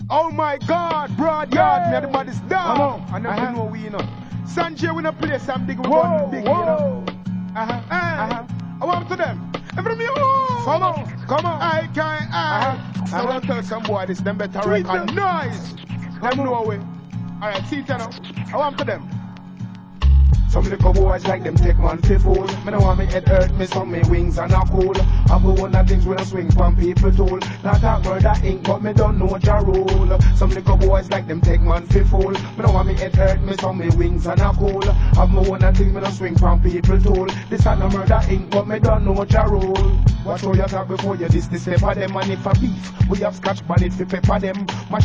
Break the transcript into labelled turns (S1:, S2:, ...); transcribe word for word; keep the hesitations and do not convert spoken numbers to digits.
S1: Oh my God, broad yard,
S2: Hey.
S1: me everybody's down.
S2: Come on.
S1: I never
S2: Uh-huh.
S1: know we, you know. Sanjay, we not play some big, we
S2: Whoa,
S1: gun big, you know.
S2: whoa.
S1: Uh-huh, uh-huh. I want to them. Every me,
S2: Come on, come on.
S1: I can, I.
S2: Uh-huh.
S1: So I want to tell some boy this, them better
S2: Tweet
S1: recognize. Them know we. Alright, see it now. I want to them.
S3: Some little boys like them take man fi fool. Me no want me head hurt me, so me wings are not cool. Have a one of things when I swing from people tool. Not talk murder ink, but me don't know ja rule. Some little boys like them take man fi fool. Me no want me head hurt me, so me wings are not cool. Have me one of things when I swing from people tool. This are no murder ink, but me don't know ja rule. Watch how you talk before you this, this pepper them, and if a beef, we have scotch bonnet fi pepper them.